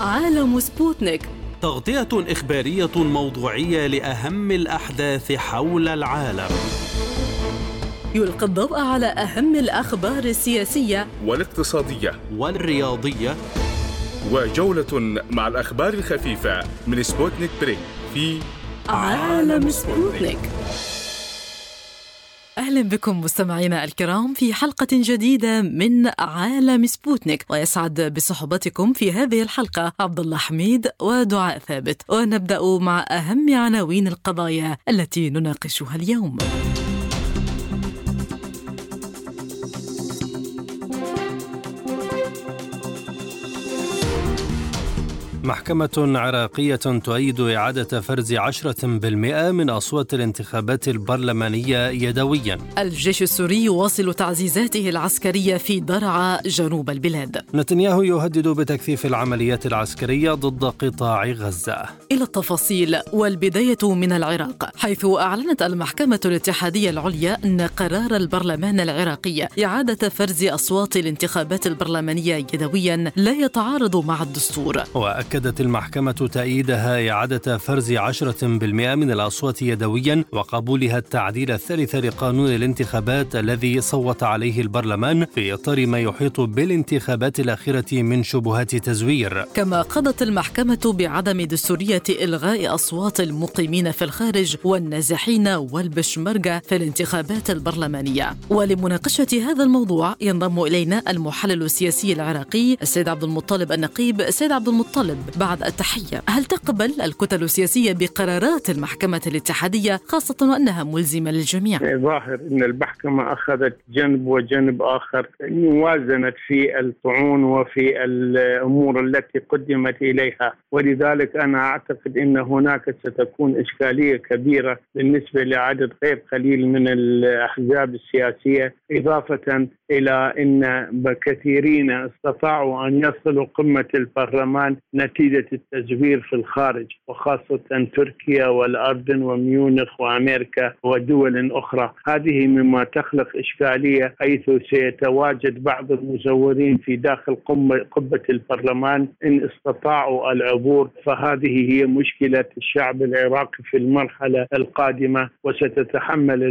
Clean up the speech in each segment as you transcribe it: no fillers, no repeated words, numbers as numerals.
عالم سبوتنيك، تغطية إخبارية موضوعية لأهم الأحداث حول العالم. يلقي الضوء على أهم الأخبار السياسية والاقتصادية والرياضية، وجولة مع الأخبار الخفيفة من سبوتنيك بريك في عالم سبوتنيك. أهلا بكم مستمعينا الكرام في حلقة جديدة من عالم سبوتنيك، ويسعد بصحبتكم في هذه الحلقة عبد الله حميد ودعاء ثابت. ونبدأ مع أهم عناوين القضايا التي نناقشها اليوم. محكمة عراقية تؤيد إعادة فرز 10% من أصوات الانتخابات البرلمانية يدويا. الجيش السوري يواصل تعزيزاته العسكرية في درعا جنوب البلاد. نتنياهو يهدد بتكثيف العمليات العسكرية ضد قطاع غزة. إلى التفاصيل، والبداية من العراق، حيث أعلنت المحكمة الاتحادية العليا أن قرار البرلمان العراقي إعادة فرز أصوات الانتخابات البرلمانية يدويا لا يتعارض مع الدستور. أكدت المحكمة تأييدها إعادة فرز 10% من الأصوات يدويا وقبولها التعديل الثالث لقانون الانتخابات الذي صوت عليه البرلمان في إطار ما يحيط بالانتخابات الأخيرة من شبهات تزوير. كما قضت المحكمة بعدم دستورية إلغاء أصوات المقيمين في الخارج والنازحين والبشمركة في الانتخابات البرلمانية. ولمناقشة هذا الموضوع ينضم إلينا المحلل السياسي العراقي السيد عبد المطلب النقيب. سيد عبد المطلب، بعد التحية، هل تقبل الكتل السياسية بقرارات المحكمة الاتحادية، خاصة وأنها ملزمة للجميع؟ ظاهر أن المحكمة أخذت جنب وجنب آخر، وازنت في الطعون وفي الأمور التي قدمت إليها، ولذلك أنا أعتقد أن هناك ستكون إشكالية كبيرة بالنسبة لعدد غير قليل من الأحزاب السياسية، إضافة إلى أن كثيرين استطاعوا أن يصلوا قمة البرلمان نتيجة التزوير في الخارج، وخاصة تركيا والأردن وميونخ وأمريكا ودول أخرى. هذه مما تخلق إشكالية، حيث سيتواجد بعض المزورين في داخل قبة البرلمان إن استطاعوا العبور، فهذه هي مشكلة الشعب العراقي في المرحلة القادمة، وستتحمل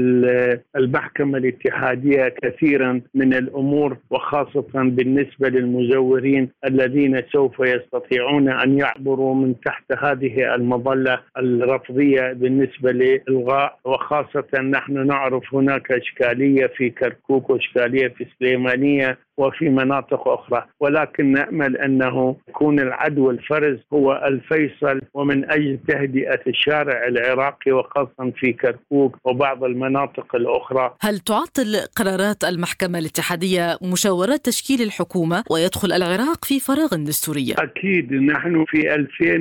المحكمة الاتحادية كثيرا من الأمور، وخاصة بالنسبة للمزورين الذين سوف يستطيعون أن يعبروا من تحت هذه المظلة الرفضية بالنسبة لإلغاء. وخاصة نحن نعرف هناك إشكالية في كركوك وإشكالية في سليمانية وفي مناطق أخرى، ولكن نأمل أنه يكون العدل والفرز هو الفيصل، ومن أجل تهدئة الشارع العراقي وخاصة في كركوك وبعض المناطق الأخرى. هل تعطل قرارات المحكمة الاتحادية مشاورات تشكيل الحكومة ويدخل العراق في فراغ دستوري؟ أكيد، نحن في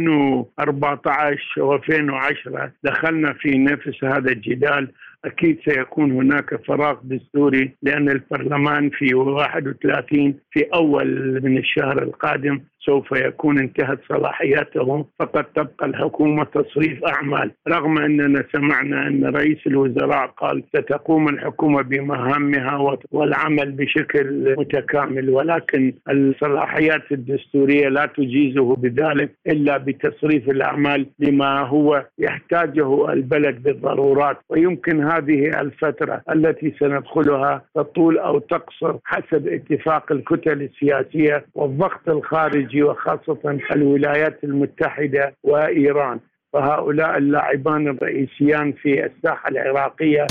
2014 و2010 دخلنا في نفس هذا الجدال. أكيد سيكون هناك فراغ دستوري، لأن البرلمان في 31 في أول من الشهر القادم سوف يكون انتهت صلاحياته، فقد تبقى الحكومة تصريف أعمال، رغم أننا سمعنا أن رئيس الوزراء قال ستقوم الحكومة بمهامها والعمل بشكل متكامل، ولكن الصلاحيات الدستورية لا تجيزه بذلك إلا بتصريف الأعمال لما هو يحتاجه البلد بالضرورات. ويمكن هذه الفترة التي سندخلها تطول أو تقصر حسب اتفاق الكتل السياسية والضغط الخارجي، وخاصة الولايات المتحدة وإيران، فهؤلاء اللاعبان الرئيسيان في الساحة العراقية.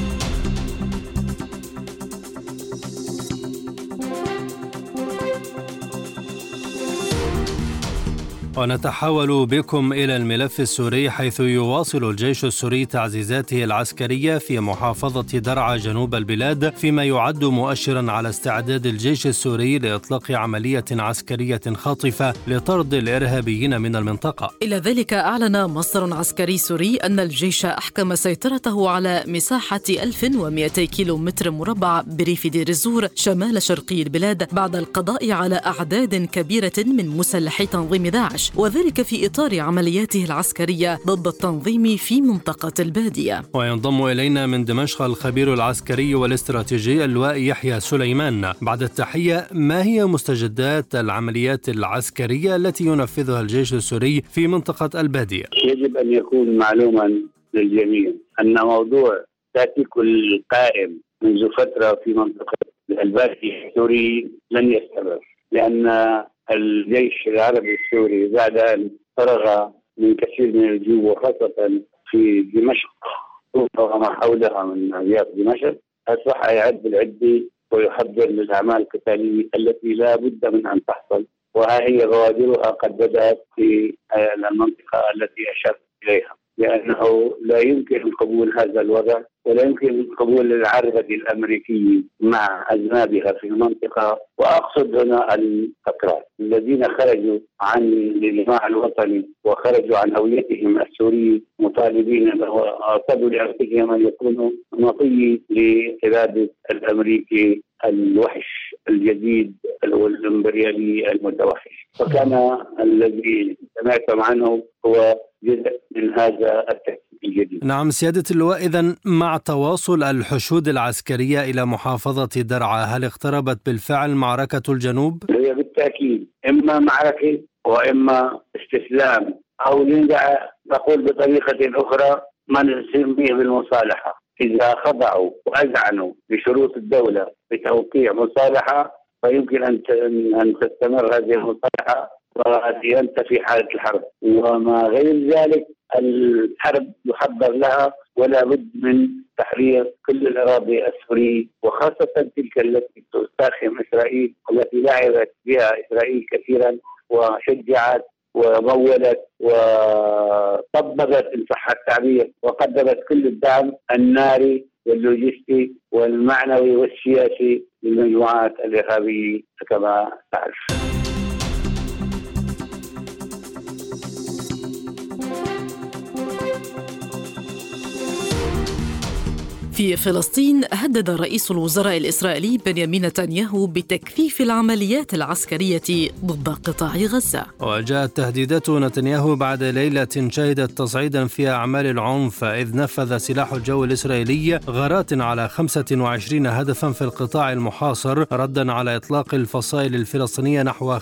ونتحول بكم إلى الملف السوري، حيث يواصل الجيش السوري تعزيزاته العسكرية في محافظة درعا جنوب البلاد، فيما يعد مؤشرا على استعداد الجيش السوري لإطلاق عملية عسكرية خاطفة لطرد الإرهابيين من المنطقة. إلى ذلك أعلن مصدر عسكري سوري أن الجيش أحكم سيطرته على مساحة 1200 كيلومتر مربع بريف دير الزور شمال شرقي البلاد بعد القضاء على أعداد كبيرة من مسلحي تنظيم داعش. الجيش، وذلك في إطار عملياته العسكرية ضد التنظيم في منطقة البادية. وينضم إلينا من دمشق الخبير العسكري والاستراتيجي اللواء يحيى سليمان. بعد التحية، ما هي مستجدات العمليات العسكرية التي ينفذها الجيش السوري في منطقة البادية؟ يجب أن يكون معلوما للجميع أن موضوع تكتيكال القائم منذ فترة في منطقة البادية السوري لن يستمر، لأن الجيش العربي السوري بعد أن فرغ من كثير من الجيوب وخاصة في دمشق وما حولها من أرياف دمشق أصبح يعد العدة ويحضر للأعمال القتالية التي لا بد من أن تحصل، وها هي بوادرها قد بدأت في المنطقة التي أشرت إليها، لأنه لا يمكن قبول هذا الوضع ولا يمكن قبول العربة الأمريكية مع أذنابها في المنطقة. وأقصد هنا الأتراك الذين خرجوا عن الدفاع الوطني وخرجوا عن هويتهم السورية مطالبين وأرتدوا لأنفسهم أن يكونوا مطية لإرادة الأمريكي الوحش الجديد والإمبريالي المتوحش، وكان الذي سمعتم عنه هو جزء من هذا التكتيك الجديد. نعم سيادة اللواء، إذن مع تواصل الحشود العسكرية إلى محافظة درعا، هل اقتربت بالفعل معركة الجنوب؟ هي بالتأكيد إما معركة وإما استسلام، أو نقول بطريقة أخرى ما نسميه بالمصالحة. إذا خضعوا وأذعنوا بشروط الدولة بتوقيع مصالحة فيمكن أن تستمر هذه المصالحة وينتفي حالة الحرب، وما غير ذلك الحرب يحضر لها ولا بد من تحرير كل الأراضي السورية، وخاصة تلك التي تستخدم إسرائيل والتي لعبت بها إسرائيل كثيرا وشجعت ومولت وطببت إن صح التعبير وقدمت كل الدعم الناري واللوجستي والمعنوي والسياسي للمجموعات الإرهابية كما تعرف. في فلسطين هدد رئيس الوزراء الإسرائيلي بنيامين نتنياهو بتكثيف العمليات العسكرية ضد قطاع غزة. وجاءت تهديدات نتنياهو بعد ليلة شهدت تصعيدا في أعمال العنف، إذ نفذ سلاح الجو الإسرائيلي غارات على 25 هدفا في القطاع المحاصر ردا على إطلاق الفصائل الفلسطينية نحو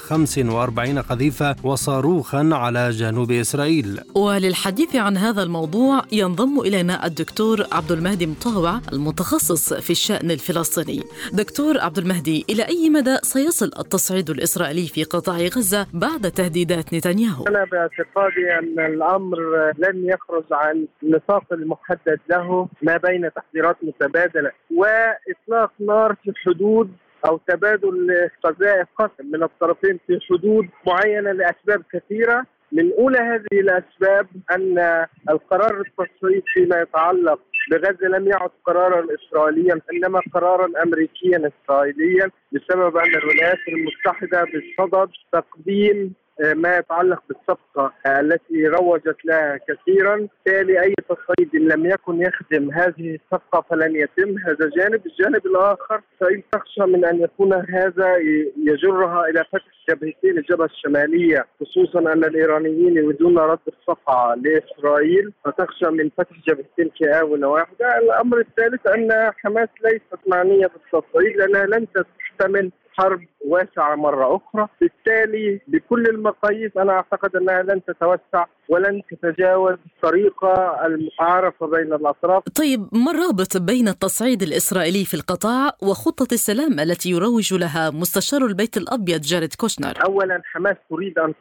45 قذيفة وصاروخا على جنوب إسرائيل. وللحديث عن هذا الموضوع ينضم إلينا الدكتور عبد المهدي مطاوع المتخصص في الشأن الفلسطيني. دكتور عبد المهدي، إلى أي مدى سيصل التصعيد الإسرائيلي في قطاع غزة بعد تهديدات نتنياهو؟ أنا باعتقادي أن الأمر لن يخرج عن النطاق المحدد له ما بين تحذيرات متبادلة وإطلاق نار في حدود أو تبادل قذائف قسم من الطرفين في حدود معينة لأسباب كثيرة. من أولى هذه الأسباب أن القرار التصعيد فيما يتعلق بغزة لم يعد قرارا إسرائيليا إنما قرارا أمريكيا إسرائيليا، بسبب أن الولايات المتحدة بصدد تقديم ما يتعلق بالصفقة التي روجت لها كثيرا. بالتالي أي تصعيد إن لم يكن يخدم هذه الصفقة فلن يتم. هذا جانب. الجانب الآخر إسرائيل تخشى من أن يكون هذا يجرها إلى فتح جبهتين الجبهة الشمالية، خصوصا أن الإيرانيين يريدون رد الصفعة لإسرائيل، فتخشى من فتح جبهتين كآونة واحدة. الأمر الثالث أن حماس ليست معنية بالتصعيد لأنها لن تحتمل حرب واسعة مرة أخرى. بالتالي بكل المقاييس أنا أعتقد أنها لن تتوسع ولن تتجاوز الطريقة المتعارفة بين الأطراف. طيب، ما الرابط بين التصعيد الإسرائيلي في القطاع وخطة السلام التي يروج لها مستشار البيت الأبيض جاريد كوشنر؟ أولا، حماس تريد أن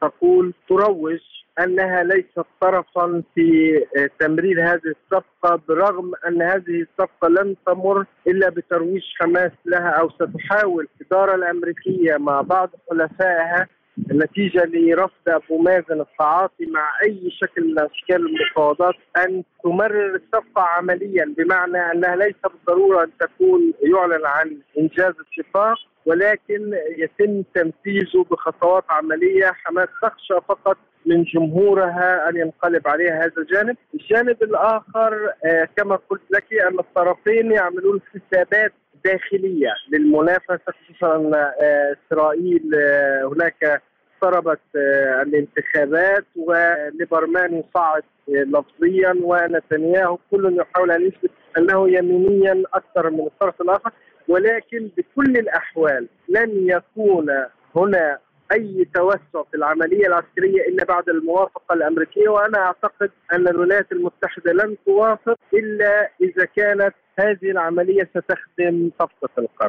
تروج أنها ليست طرفا في تمرير هذه الصفقة، برغم أن هذه الصفقة لن تمر إلا بترويج حماس لها، أو ستحاول الإدارة الأمريكية مع بعض حلفائها نتيجة لرفض أبو مازن التعاطي مع أي شكل من أشكال المفاوضات أن تمرر الصفقة عمليا، بمعنى أنها ليس بالضرورة أن تكون يعلن عن إنجاز اتفاق، ولكن يتم تنفيذه بخطوات عملية. حماس تخشى فقط من جمهورها أن ينقلب عليها هذا الجانب. الجانب الآخر كما قلت لك أن الطرفين يعملون حسابات داخلية للمنافسة، خصوصا إسرائيل هناك اقتربت الانتخابات وليبرمان يصعد لفظيا ونتنياهو كل يحاول أن يثبت أنه يمينيا أكثر من الطرف الآخر، ولكن بكل الأحوال لن يكون هنا أي توسع في العملية العسكرية إلا بعد الموافقة الأمريكية، وأنا أعتقد أن الولايات المتحدة لن توافق إلا إذا كانت هذه العملية ستخدم صفقة القرن.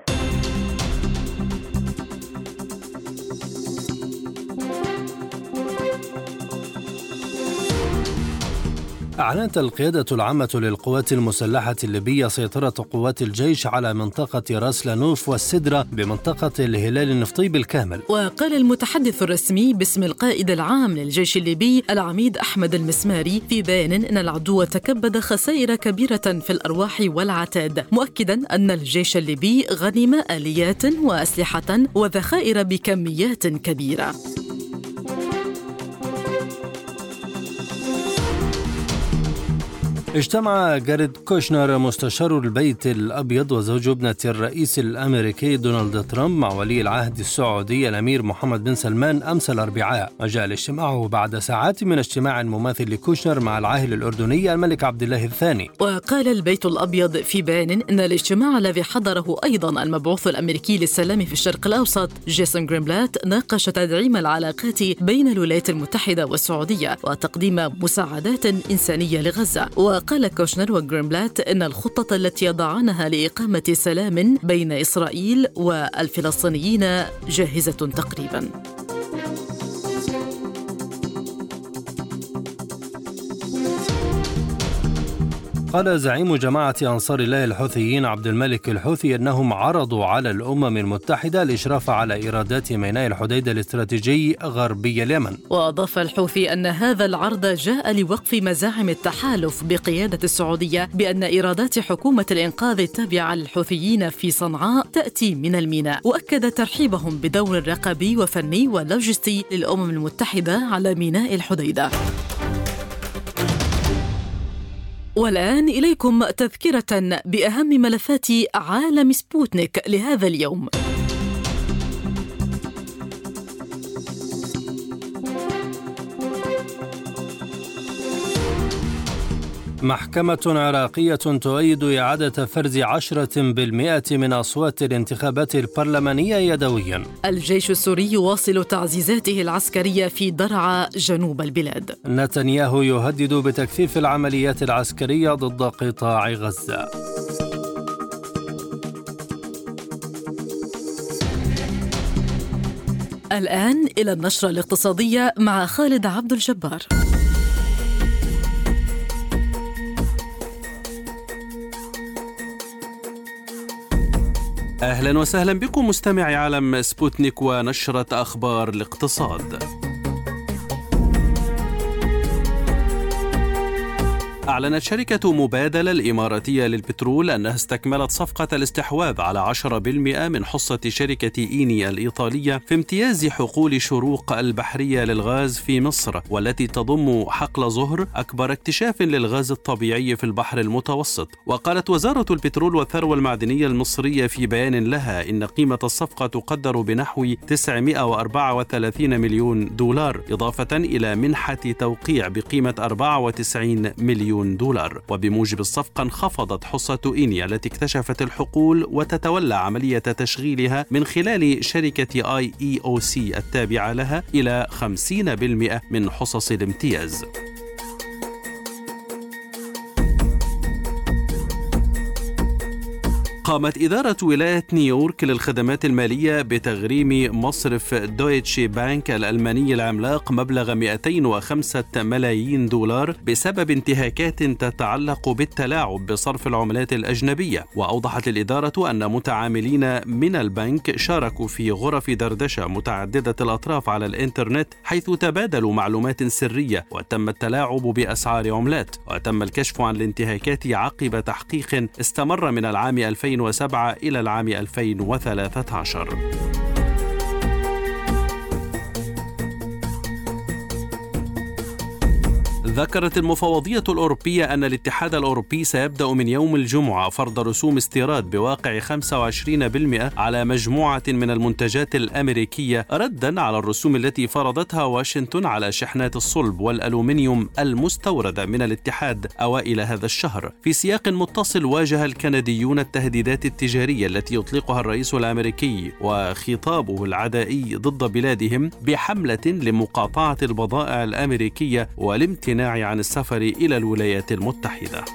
أعلنت القيادة العامة للقوات المسلحة الليبية سيطرة قوات الجيش على منطقة راس لانوف والسدرة بمنطقة الهلال النفطي بالكامل. وقال المتحدث الرسمي باسم القائد العام للجيش الليبي العميد أحمد المسماري في بيان أن العدو تكبد خسائر كبيرة في الأرواح والعتاد، مؤكدا أن الجيش الليبي غنم آليات وأسلحة وذخائر بكميات كبيرة. اجتمع جاريد كوشنر مستشار البيت الأبيض وزوج ابنة الرئيس الأمريكي دونالد ترامب مع ولي العهد السعودي الأمير محمد بن سلمان أمس الأربعاء، وجاء الاجتماع بعد ساعات من اجتماع مماثل لكوشنر مع العاهل الأردني الملك عبد الله الثاني. وقال البيت الأبيض في بيان أن الاجتماع الذي حضره أيضا المبعوث الأمريكي للسلام في الشرق الأوسط جيسون غرينبلات ناقش تدعيم العلاقات بين الولايات المتحدة والسعودية وتقديم مساعدات إنسانية لغزة. وقال كوشنر وغرينبلات إن الخطة التي يضعانها لإقامة سلام بين إسرائيل والفلسطينيين جاهزة تقريبا. قال زعيم جماعة أنصار الله الحوثيين عبد الملك الحوثي أنهم عرضوا على الأمم المتحدة الإشراف على إيرادات ميناء الحديدة الاستراتيجي غربي اليمن. وأضاف الحوثي أن هذا العرض جاء لوقف مزاعم التحالف بقيادة السعودية بأن إيرادات حكومة الإنقاذ التابعة للحوثيين في صنعاء تأتي من الميناء، وأكد ترحيبهم بدور رقابي وفني ولوجستي للأمم المتحدة على ميناء الحديدة. والآن إليكم تذكرة بأهم ملفات عالم سبوتنيك لهذا اليوم. محكمة عراقية تؤيد إعادة فرز 10% من أصوات الانتخابات البرلمانية يدويا. الجيش السوري يواصل تعزيزاته العسكرية في درعا جنوب البلاد. نتنياهو يهدد بتكثيف العمليات العسكرية ضد قطاع غزة. الآن إلى النشرة الاقتصادية مع خالد عبد الجبار. أهلا وسهلا بكم مستمعي عالم سبوتنيك ونشرة أخبار الاقتصاد. أعلنت شركة مبادلة الإماراتية للبترول أنها استكملت صفقة الاستحواذ على 10% من حصة شركة إيني الإيطالية في امتياز حقول شروق البحرية للغاز في مصر، والتي تضم حقل زهر أكبر اكتشاف للغاز الطبيعي في البحر المتوسط. وقالت وزارة البترول والثروة المعدنية المصرية في بيان لها إن قيمة الصفقة تقدر بنحو 934 مليون دولار، إضافة إلى منحة توقيع بقيمة 94 مليون دولار. وبموجب الصفقة انخفضت حصة إيني التي اكتشفت الحقول وتتولى عملية تشغيلها من خلال شركة IEOC التابعة لها إلى 50% من حصص الامتياز. قامت إدارة ولاية نيويورك للخدمات المالية بتغريم مصرف دويتشي بانك الألماني العملاق مبلغ 205 ملايين دولار بسبب انتهاكات تتعلق بالتلاعب بصرف العملات الأجنبية. وأوضحت الإدارة أن متعاملين من البنك شاركوا في غرف دردشة متعددة الأطراف على الإنترنت، حيث تبادلوا معلومات سرية وتم التلاعب بأسعار عملات. وتم الكشف عن الانتهاكات عقب تحقيق استمر من العام 2007 إلى العام 2013. ذكرت المفوضية الأوروبية أن الاتحاد الأوروبي سيبدأ من يوم الجمعة فرض رسوم استيراد بواقع 25% على مجموعة من المنتجات الأمريكية رداً على الرسوم التي فرضتها واشنطن على شحنات الصلب والألومنيوم المستوردة من الاتحاد أوائل هذا الشهر. في سياق متصل واجه الكنديون التهديدات التجارية التي يطلقها الرئيس الأمريكي وخطابه العدائي ضد بلادهم بحملة لمقاطعة البضائع الأمريكية والامتناع عن السفر إلى الولايات المتحدة.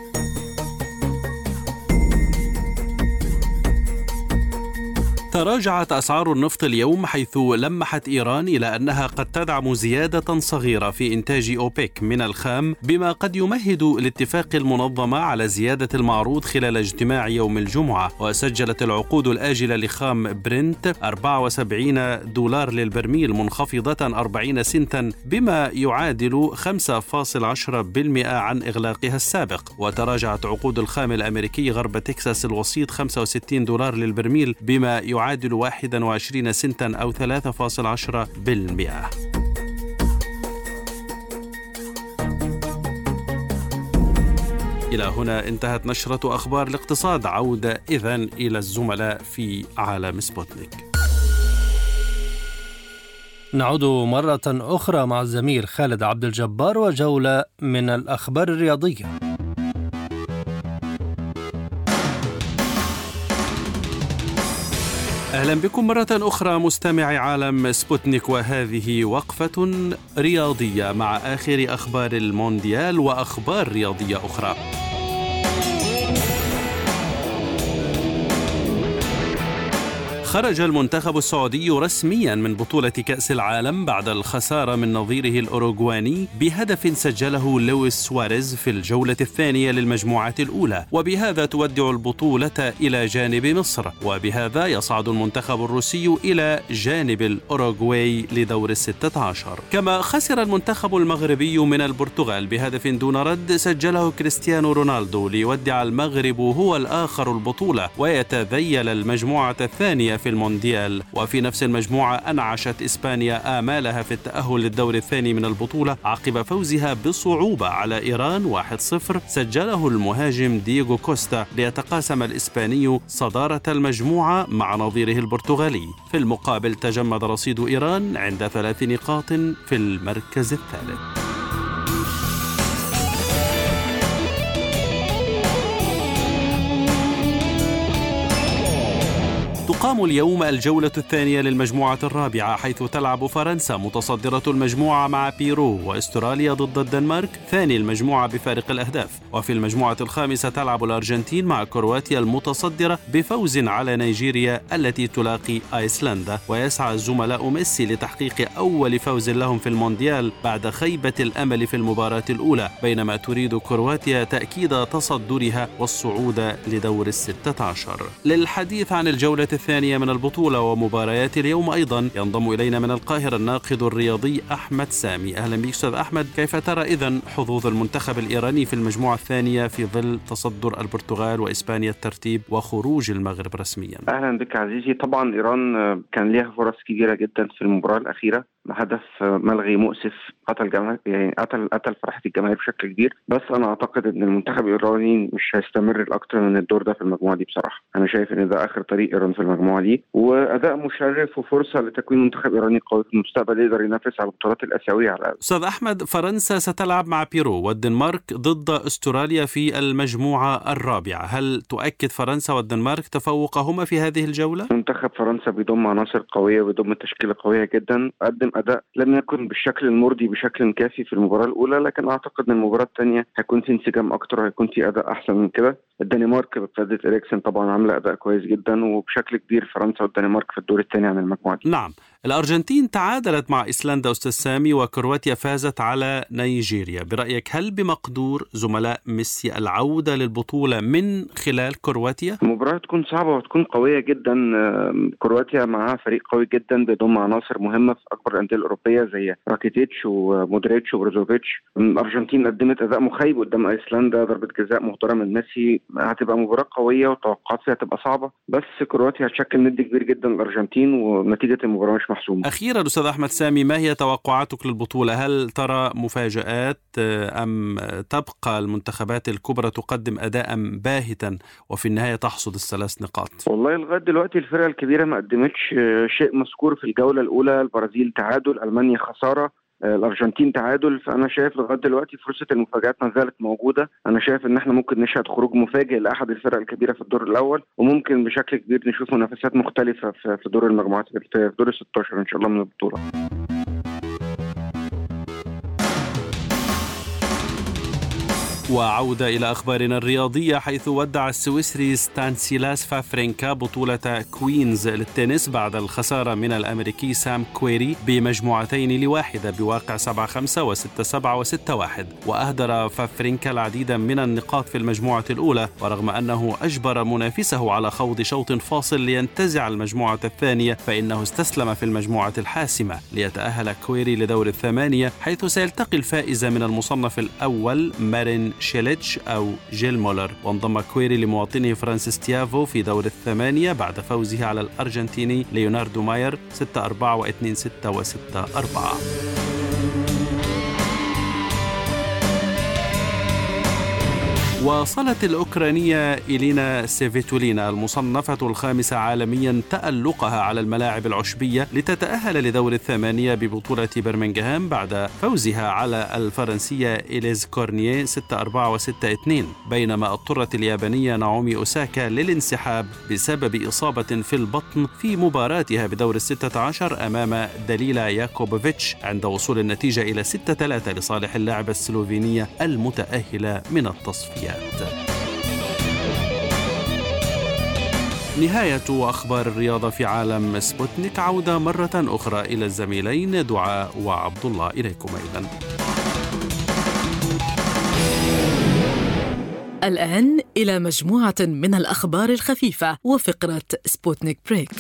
تراجعت أسعار النفط اليوم، حيث لمحت إيران إلى أنها قد تدعم زيادة صغيرة في إنتاج أوبك من الخام، بما قد يمهد الاتفاق المنظمة على زيادة المعروض خلال اجتماع يوم الجمعة. وسجلت العقود الآجلة لخام برنت $74 للبرميل، منخفضة 40 سنتا بما يعادل 5.10% عن إغلاقها السابق. وتراجعت عقود الخام الأمريكي غرب تكساس الوسيط $65 للبرميل بما يعادل 21 سنتا أو 3.10%. إلى هنا انتهت نشرة أخبار الاقتصاد. عودة إذن إلى الزملاء في عالم سبوتنيك. نعود مرة أخرى مع الزميل خالد عبد الجبار وجولة من الأخبار الرياضية. أهلا بكم مرة أخرى مستمعي عالم سبوتنيك، وهذه وقفة رياضية مع آخر أخبار المونديال وأخبار رياضية أخرى. خرج المنتخب السعودي رسميا من بطولة كأس العالم بعد الخسارة من نظيره الأوروغواني بهدف سجله لويس سواريز في الجولة الثانية للمجموعات الأولى، وبهذا تودع البطولة إلى جانب مصر، وبهذا يصعد المنتخب الروسي إلى جانب الأوروغواي لدور 16. كما خسر المنتخب المغربي من البرتغال بهدف دون رد سجله كريستيانو رونالدو ليودع المغرب هو الآخر البطولة ويتذيل المجموعة الثانية في المونديال. وفي نفس المجموعة أنعشت إسبانيا آمالها في التأهل للدور الثاني من البطولة عقب فوزها بصعوبة على إيران 1-0 سجله المهاجم دييغو كوستا، ليتقاسم الإسباني صدارة المجموعة مع نظيره البرتغالي. في المقابل تجمد رصيد إيران عند 3 نقاط في المركز الثالث. تقام اليوم الجولة الثانية للمجموعة الرابعة، حيث تلعب فرنسا متصدرة المجموعة مع بيرو، واستراليا ضد الدنمارك ثاني المجموعة بفارق الأهداف. وفي المجموعة الخامسة تلعب الأرجنتين مع كرواتيا المتصدرة بفوز على نيجيريا التي تلاقي أيسلندا. ويسعى الزملاء ميسي لتحقيق أول فوز لهم في المونديال بعد خيبة الأمل في المباراة الأولى، بينما تريد كرواتيا تأكيد تصدرها والصعود لدور 16. للحديث عن الجولة الثانية من البطولة ومباريات اليوم أيضا ينضم إلينا من القاهرة الناقد الرياضي أحمد سامي. أهلا بك أستاذ أحمد، كيف ترى إذن حظوظ المنتخب الإيراني في المجموعة الثانية في ظل تصدر البرتغال وإسبانيا الترتيب وخروج المغرب رسميا؟ أهلا بك عزيزي. طبعا إيران كان لها فرص كبيرة جدا في المباراة الأخيرة، هدف ملغي مؤسف قتل فرحة الجماهير بشكل كبير. بس أنا أعتقد أن المنتخب الإيراني مش هيستمر الأكثر من الدور ده في المجموعة دي. بصراحة أنا شايف أن ده آخر طريق إيران في المجموعة دي، وأداء مشرف وفرصة لتكوين منتخب إيراني قوي في المستقبل يقدر ينافس على البطولات الآسيوية على الأقل. أستاذ أحمد، فرنسا ستلعب مع بيرو والدنمارك ضد أستراليا في المجموعة الرابعة، هل تؤكد فرنسا والدنمارك تفوقهما في هذه الجولة؟ منتخب فرنسا بيضم عناصر قوية وبيضم تشكيلة قوية جدا، قدم أداء لم يكن بالشكل المرضي بشكل كافي في المباراة الأولى، لكن أعتقد أن المباراة الثانية هيكون في انسجام أكتر وهيكون في أداء أحسن من كده. الدنمارك بقيادة إريكسن طبعا عاملة أداء كويس جدا، وبشكل كبير فرنسا والدنمارك في الدور الثاني عن المجموعة دي. نعم، الأرجنتين تعادلت مع إيسلندا أستاذ سامي، وكرواتيا فازت على نيجيريا. برأيك هل بمقدور زملاء ميسي العودة للبطولة من خلال كرواتيا؟ المباراة تكون صعبة وتكون قوية جدا. كرواتيا معها فريق قوي جدا بيضم عناصر مهمة في أكبر الأندية الأوروبية زي راكيتيتش ومودريتش وبروزوفيتش. الأرجنتين قدمت أداء مخيب قدام أيسلندا، ضربة جزاء مهدرة من ميسي. هتبقى مباراة قوية وتوقعات فيها تبقى صعبة، بس كرواتيا هتشكل ند كبير جدا للأرجنتين، ونتيجة المباراة مش مش محسومة. أخيرا أستاذ أحمد سامي، ما هي توقعاتك للبطولة؟ هل ترى مفاجآت أم تبقى المنتخبات الكبرى تقدم أداء باهتا وفي النهاية تحصد ال3 نقاط؟ والله لغاية دلوقتي الفرق الكبيرة ما قدمتش شيء مذكور في الجولة الأولى. البرازيل تعادل، ألمانيا خسارة، الأرجنتين تعادل. فأنا شايف لغاية دلوقتي فرصة المفاجآت ما زالت موجودة. أنا شايف إن احنا ممكن نشهد خروج مفاجئ لأحد الفرق الكبيرة في الدور الأول، وممكن بشكل كبير نشوف منافسات مختلفة في دور المجموعات، في دور 16 إن شاء الله من البطولة. وعودة إلى أخبارنا الرياضية، حيث ودع السويسري ستانسيلاس فافرينكا بطولة كوينز للتنس بعد الخسارة من الأمريكي سام كويري ب2-1 بواقع 7-5 و6-7 و6-1. وأهدر فافرينكا العديد من النقاط في المجموعة الأولى، ورغم أنه أجبر منافسه على خوض شوط فاصل لينتزع المجموعة الثانية، فإنه استسلم في المجموعة الحاسمة ليتأهل كويري لدور 8، حيث سيلتقي الفائز من المصنف الأول مارين شيليتش أو جيل مولر. وانضم كويري لمواطنه فرانسيس تيافو في دور 8 بعد فوزه على الأرجنتيني ليوناردو ماير 6-4 و2-6 و6-4. وصلت الأوكرانية إلينا سيفيتولينا المصنفة ال5 عالميا تألقها على الملاعب العشبية لتتأهل لدور 8 ببطولة برمنغهام بعد فوزها على الفرنسية إليز كورنيه 6-4 و6-2، بينما اضطرت اليابانية ناومي أوساكا للانسحاب بسبب إصابة في البطن في مباراتها بدور 16 أمام دليلا ياكوبوفيتش، عند وصول النتيجة إلى 6-3 لصالح اللاعبة السلوفينية المتأهلة من التصفية. نهاية أخبار الرياضة في عالم سبوتنيك. عودة مرة أخرى إلى الزميلين دعاء وعبد الله. إليكم أيضا. الآن إلى مجموعة من الأخبار الخفيفة وفقرة سبوتنيك بريك.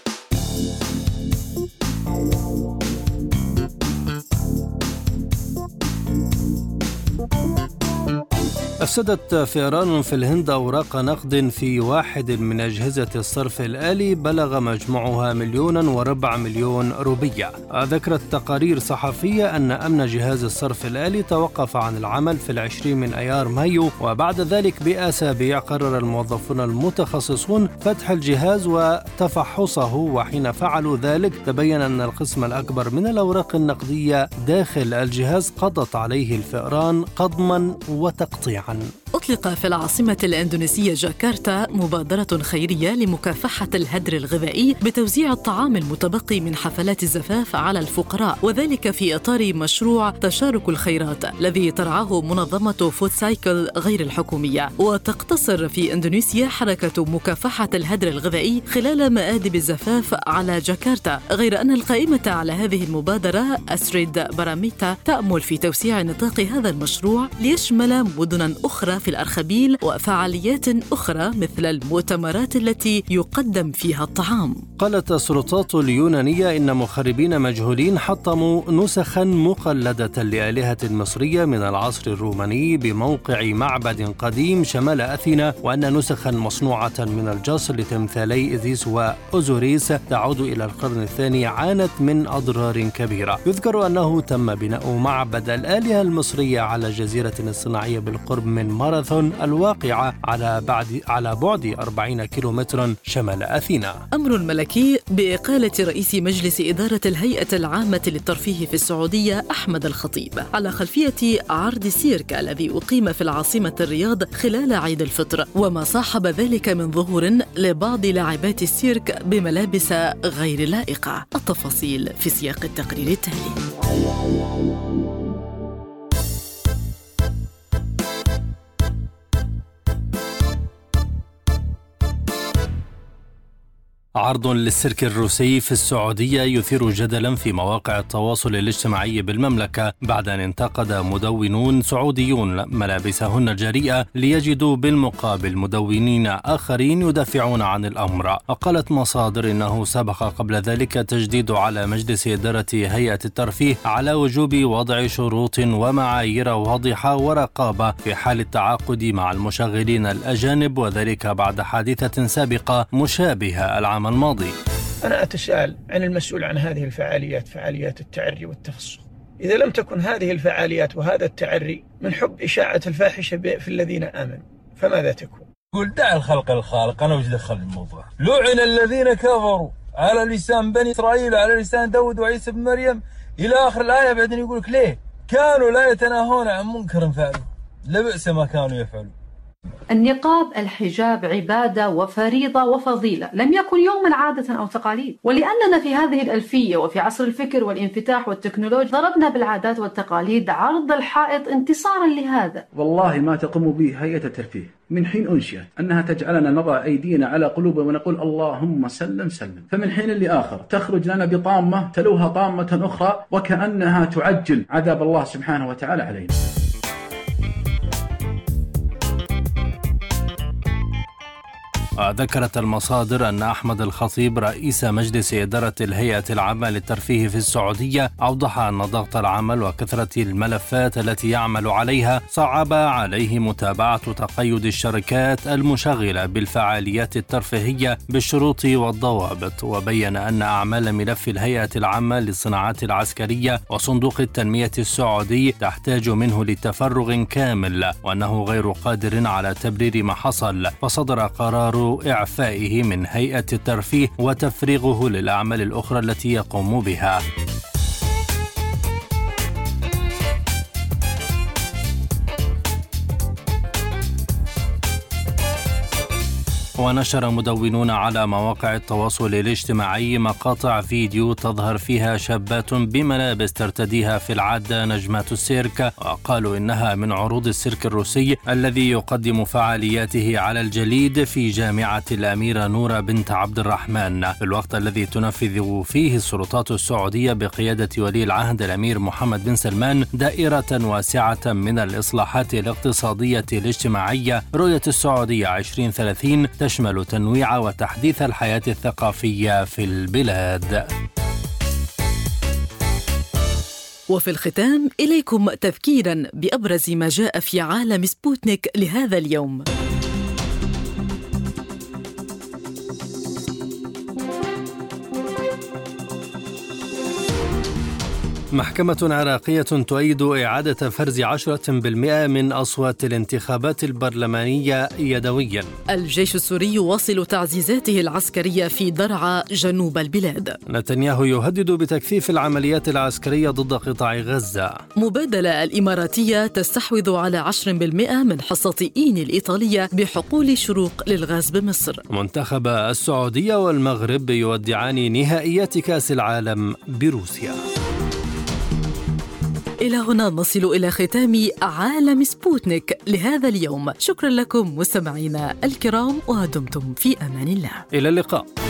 أفسدت فئران في الهند أوراق نقد في واحد من أجهزة الصرف الآلي بلغ مجموعها 1.4 مليون روبية. ذكرت تقارير صحفية أن أمن جهاز الصرف الآلي توقف عن العمل في 20 من أيار مايو، وبعد ذلك بأسابيع قرر الموظفون المتخصصون فتح الجهاز وتفحصه، وحين فعلوا ذلك تبين أن القسم الأكبر من الأوراق النقدية داخل الجهاز قضت عليه الفئران قضما وتقطيعا. أطلق في العاصمة الإندونيسية جاكرتا مبادرة خيرية لمكافحة الهدر الغذائي بتوزيع الطعام المتبقي من حفلات الزفاف على الفقراء، وذلك في إطار مشروع تشارك الخيرات الذي ترعاه منظمة فود سايكل غير الحكومية. وتقتصر في إندونيسيا حركة مكافحة الهدر الغذائي خلال مآدب الزفاف على جاكرتا، غير أن القائمة على هذه المبادرة أسريد باراميتا تأمل في توسيع نطاق هذا المشروع ليشمل مدنا أخرى في الأرخبيل وفعاليات أخرى مثل المؤتمرات التي يقدم فيها الطعام. قالت السلطات اليونانية إن مخربين مجهولين حطموا نسخا مقلدة لآلهة مصرية من العصر الروماني بموقع معبد قديم شمال أثينا، وأن نسخا مصنوعة من الجص لتمثالي إيزيس وأوزوريس تعود إلى القرن الثاني عانت من أضرار كبيرة. يذكر أنه تم بناء معبد الآلهة المصرية على جزيرة اصطناعية بالقرب من ماراثون الواقعة على بعد 40 كيلومترا شمال أثينا. أمر ملكي بإقالة رئيس مجلس إدارة الهيئة العامة للترفيه في السعودية أحمد الخطيب على خلفية عرض السيرك الذي أقيم في العاصمة الرياض خلال عيد الفطر، وما صاحب ذلك من ظهور لبعض لاعبات السيرك بملابس غير لائقة. التفاصيل في سياق التقرير التالي. عرض للسيرك الروسي في السعودية يثير جدلا في مواقع التواصل الاجتماعي بالمملكة بعد أن انتقد مدونون سعوديون ملابسهن الجريئة ليجدوا بالمقابل مدونين آخرين يدافعون عن الأمر. وقالت مصادر إنه سبق قبل ذلك تجديد على مجلس إدارة هيئة الترفيه على وجوب وضع شروط ومعايير واضحة ورقابة في حال التعاقد مع المشغلين الأجانب، وذلك بعد حادثة سابقة مشابهة العام الماضي. أنا أتساءل عن المسؤول عن هذه الفعاليات، فعاليات التعري والتفسخ، إذا لم تكن هذه الفعاليات وهذا التعري من حب إشاعة الفاحشة في الذين آمنوا، فماذا تكون؟ قل دع الخلق الخالق، أنا وش دخل الموضوع؟ لعن الذين كفروا على لسان بني إسرائيل وعلى لسان داود وعيسى بن مريم إلى آخر الآية. بعدين يقولك ليه؟ كانوا لا يتناهون عن منكر فعلوا لبئس ما كانوا يفعلون. النقاب، الحجاب عبادة وفريضة وفضيلة، لم يكن يوما عادة أو تقاليد. ولأننا في هذه الألفية وفي عصر الفكر والانفتاح والتكنولوجيا ضربنا بالعادات والتقاليد عرض الحائط انتصارا لهذا. والله ما تقوم به هيئة الترفيه من حين أنشئت أنها تجعلنا نضع أيدينا على قلوبنا ونقول اللهم سلم سلم، فمن حين لآخر تخرج لنا بطامة تلوها طامة أخرى وكأنها تعجل عذاب الله سبحانه وتعالى علينا. ذكرت المصادر أن أحمد الخطيب رئيس مجلس إدارة الهيئة العامة للترفيه في السعودية أوضح أن ضغط العمل وكثرة الملفات التي يعمل عليها صعب عليه متابعة تقيد الشركات المشغلة بالفعاليات الترفيهية بالشروط والضوابط. وبين أن أعمال ملف الهيئة العامة للصناعات العسكرية وصندوق التنمية السعودي تحتاج منه لتفرغ كامل، وأنه غير قادر على تبرير ما حصل، فصدر قرار إعفائه من هيئة الترفيه وتفريغه للأعمال الأخرى التي يقوم بها. ونشر مدونون على مواقع التواصل الاجتماعي مقاطع فيديو تظهر فيها شابات بملابس ترتديها في العادة نجمات السيرك، وقالوا إنها من عروض السيرك الروسي الذي يقدم فعالياته على الجليد في جامعة الأميرة نورة بنت عبد الرحمن، في الوقت الذي تنفذ فيه السلطات السعودية بقيادة ولي العهد الأمير محمد بن سلمان دائرة واسعة من الإصلاحات الاقتصادية الاجتماعية. رؤية السعودية 2030 تشمل تنويع وتحديث الحياة الثقافية في البلاد. وفي الختام إليكم تذكيرا بأبرز ما جاء في عالم سبوتنيك لهذا اليوم. محكمة عراقية تؤيد إعادة فرز 10% من أصوات الانتخابات البرلمانية يدويا. الجيش السوري يواصل تعزيزاته العسكرية في درعا جنوب البلاد. نتنياهو يهدد بتكثيف العمليات العسكرية ضد قطاع غزة. مبادلة الإماراتية تستحوذ على 10% من حصة إيني الإيطالية بحقول شروق للغاز بمصر. منتخب السعودية والمغرب يودعان نهائيات كأس العالم بروسيا. إلى هنا نصل إلى ختام عالم سبوتنيك لهذا اليوم. شكرا لكم مستمعينا الكرام، ودمتم في أمان الله. إلى اللقاء.